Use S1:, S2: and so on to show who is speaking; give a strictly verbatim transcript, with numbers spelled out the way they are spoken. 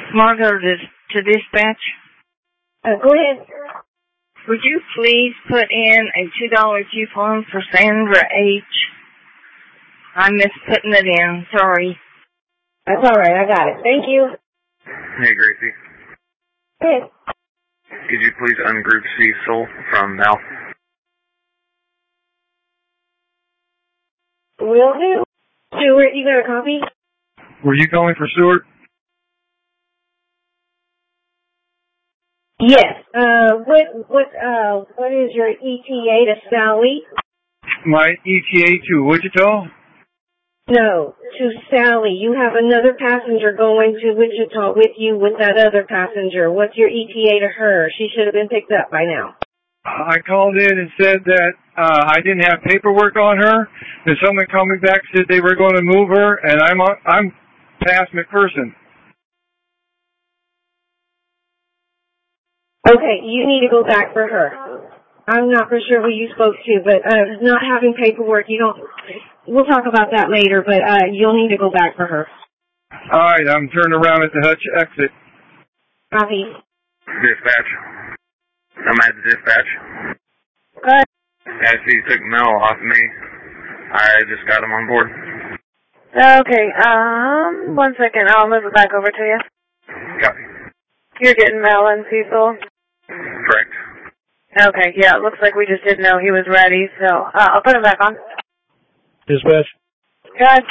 S1: Margo to, to dispatch.
S2: Uh, go ahead.
S1: Would you please put in a two dollar coupon for Sandra H? I missed putting it in. Sorry.
S2: That's all right. I got it. Thank you.
S3: Hey, Gracie.
S2: Hey.
S3: Could you please ungroup Cecil from Mel?
S2: Will do. Stuart, you got a copy?
S4: Were you calling for Stuart?
S2: Yes. Uh, what, what, uh, what is your E T A to Sally?
S4: My E T A to Wichita?
S2: No, to Sally. You have another passenger going to Wichita with you with that other passenger. What's your E T A to her? She should have been picked up by now.
S4: I called in and said that uh, I didn't have paperwork on her, and someone called me back and said they were going to move her, and I'm on, I'm past McPherson.
S2: Okay, you need to go back for her. I'm not for sure who you spoke to, but uh, not having paperwork, you don't. We'll talk about that later, but uh, you'll need to go back for her.
S4: All right, I'm turning around at the Hutch exit.
S2: Copy.
S3: Dispatch. I'm at the dispatch.
S2: Good.
S3: I see you took Mel off me. I just got him on board.
S5: Okay, um, one second. I'll move it back over to you.
S3: Copy.
S5: You're getting Mel and Cecil?
S3: Correct.
S5: Okay, yeah, it looks like we just didn't know he was ready, so uh, I'll put him back on.
S4: Dispatch.
S5: Good.